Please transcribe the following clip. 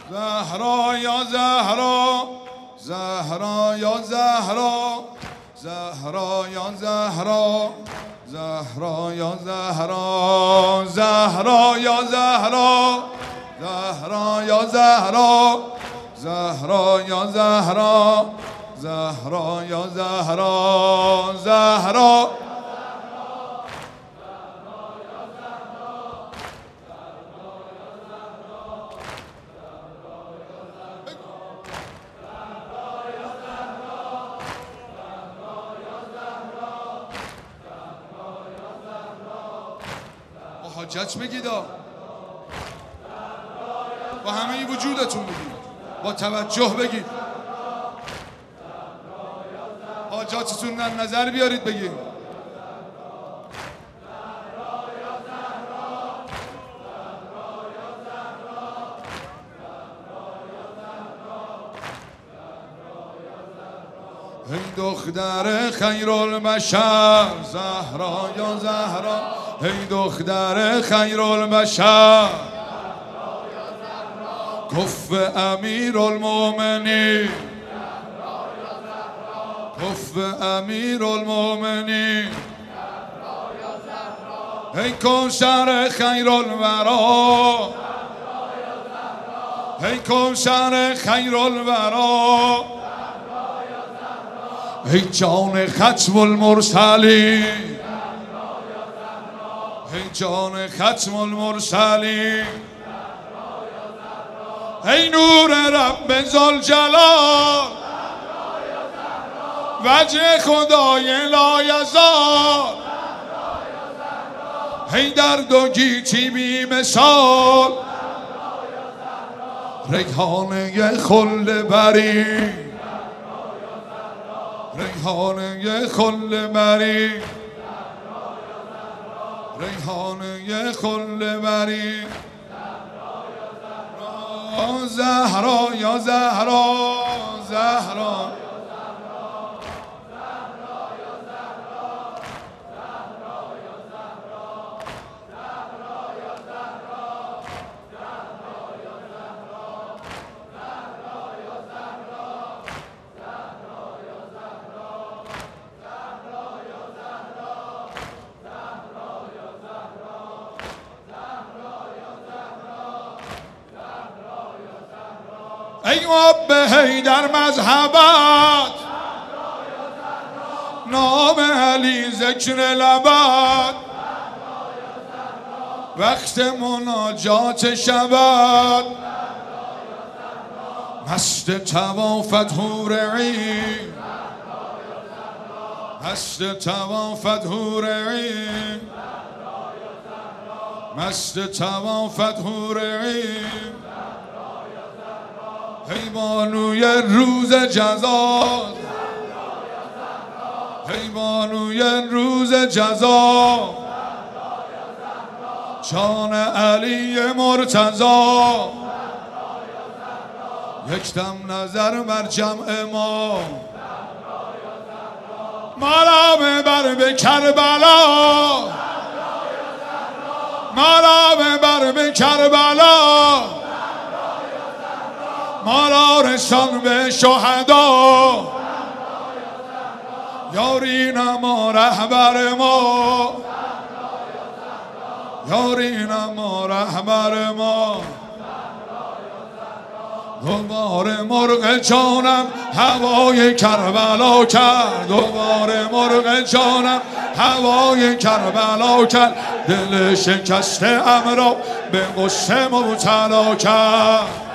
زهرا یا زهرا، زهرا یا زهرا، زهرا یا زهرا، زهرا یا زهرا، زهرا یا زهرا، زهرا یا زهرا، زهرا یا زهرا، زهرا یا زهرا، زهرا حاجت بگید، با همه وجودتون بگید، با توجه بگید، حاجاتتون در نظر بیارید بگید. ای دختر خیرالبشر زهرا یا زهرا، ای دختر خیرالبشر کف امیرالمومنین، کف امیرالمومنین، ای کوثر خیرالورا، ای کوثر خیرالورا، ای جان ختم المرسلین، ای جان ختم المرسلین، ای نور رب ذوالجلال، وجه خدای لایزال، ای درد و گیتی بی مثال، ریحانه خلد بری، ریحانه خلد بری، ریحانه خلد بری، زهرا یا زهرا، زهرا ای آب حیدر مذهبت، نام علی ذکر لبت، وقت مناجات شبت، مست توافت حور عین، مست توافت حور عین، مست توافت حور عین، ای بانوی روز جزا، ای بانوی روز جزا، جان علی مرتضا، یک دم نظر بر جمع ما، ما را ببر به کربلا، ما را ببر به کربلا، ما را رسان به شهدا، یاری نما رهبر ما، یاری نما رهبر ما، دوباره مرغ جانم هوای کربلا کرد، دوباره مرغ جانم هوای کربلا کرد، دل شکسته ام را به غصه مبتلا کرد.